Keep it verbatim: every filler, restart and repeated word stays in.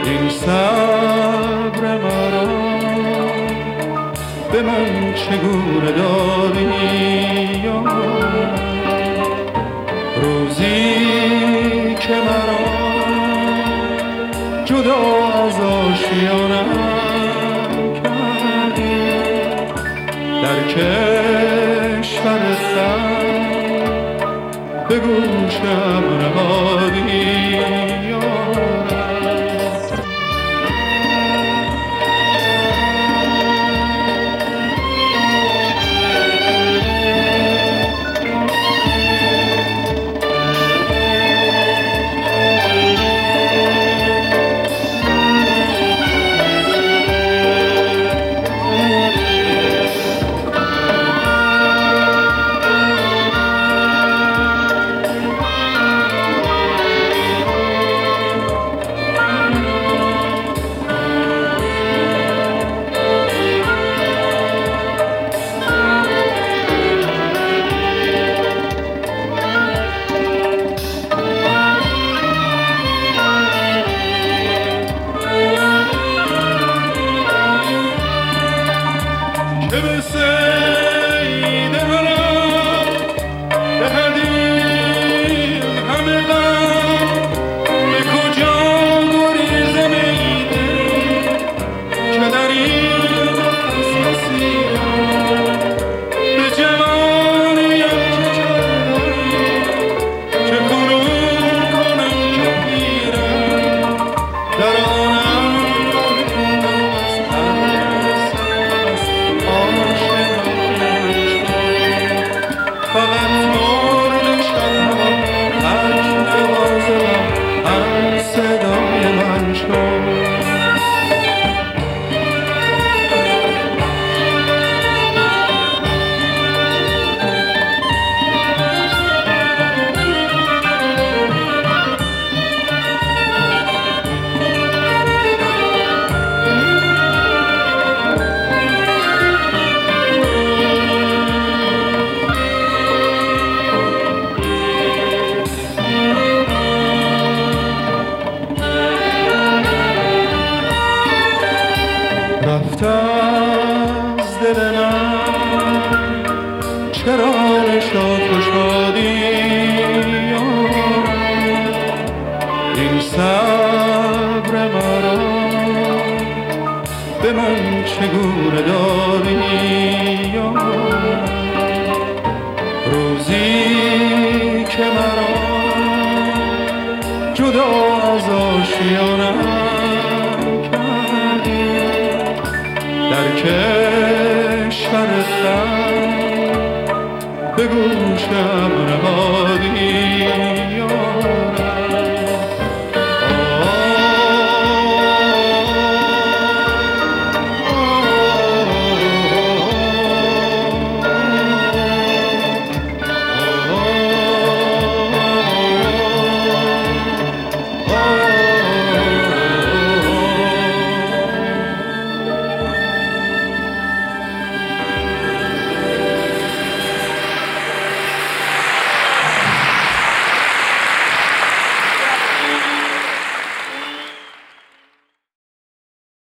این صبر مرا به من چگونه دادی یار، روزی که مرا جدا از آشیانم کردی، در کشور خلق به گوشم نهادی که به سید حرم دهدیم همه غم، به کجا گریزم ای دل که در این حساسیم، به جوانیم چه کردی که کنون کنم که پیرم، در آنم فقط مرد شدم تک نوازم هم صدای من شد. رفت از دل من چرا نشاط و شادی یار، این صبر مرا به من چگونه دادی یار، روزی که مرا جدا از آشیانم در کشور خلق به گوشم نهادی